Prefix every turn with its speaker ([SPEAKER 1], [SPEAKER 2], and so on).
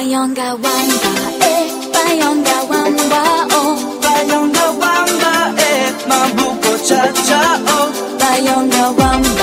[SPEAKER 1] Bayonga wamba, bayonga wamba, oh.
[SPEAKER 2] Bayonga wamba, mambuko cha cha, oh.
[SPEAKER 1] Bayonga wamba.